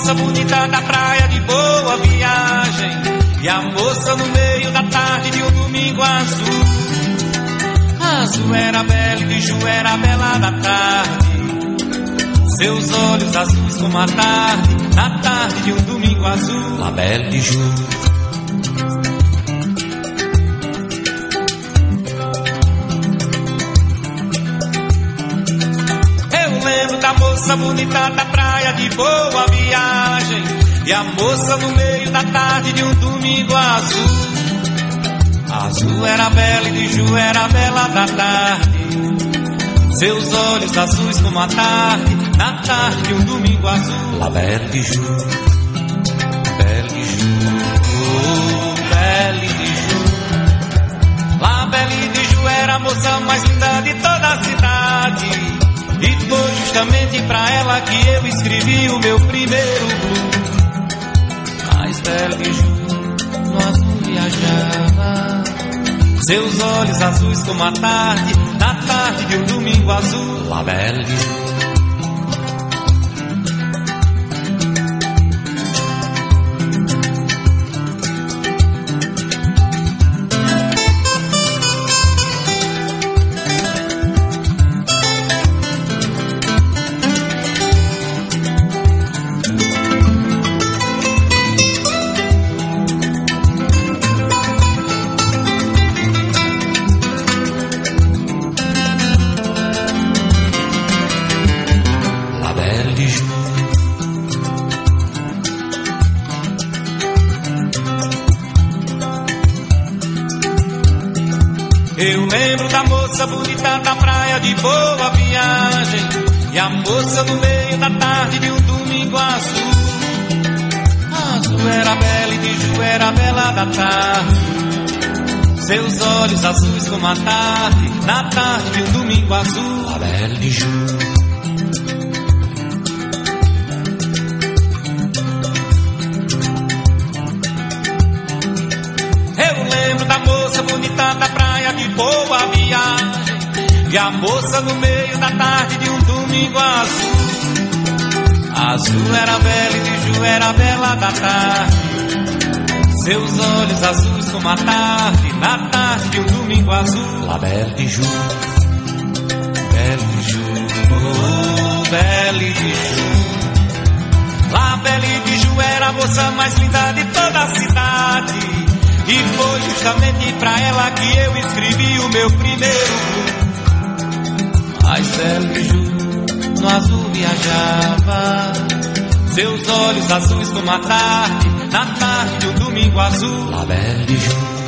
moça bonita da praia de Boa Viagem, e a moça no meio da tarde de um domingo azul. Azul era bela e Biju era bela da tarde, seus olhos azuis como a tarde, na tarde de um domingo azul. La Belle Biju. Eu lembro da moça bonita da praia de Boa Viagem, e a moça no meio da tarde de um domingo azul. Azul era bela e Biju era bela da tarde, seus olhos azuis como a tarde, na tarde de um domingo azul. La Belle Biju. Belle Biju, oh, Belle Biju. La Belle Biju era a moça mais linda de toda a cidade, e foi justamente pra ela que eu escrevi o meu primeiro blues. Mas Belle Biju no azul viajava, seus olhos azuis como a tarde, na tarde de um domingo azul. La Belle Biju. Eu lembro da moça bonita da praia de Boa Viagem, e a moça no meio da tarde de um domingo azul. Azul era bela e Biju era bela da tarde, seus olhos azuis como a tarde, na tarde de um domingo azul. La Belle Biju. Eu lembro da moça bonita da praia de Boa Viagem, e a moça no meio da tarde de um domingo azul. Azul era bela e Biju era bela da tarde, seus olhos azuis como a tarde, na tarde de um domingo azul. La Belle Biju. Belle Biju, oh, Belle Biju. La Belle Biju era a moça mais linda de toda a cidade, e foi justamente pra ela que eu escrevi o meu primeiro blues. Mas Belle Biju no azul viajava, seus olhos azuis como a tarde, na tarde de um domingo azul. La Belle Biju.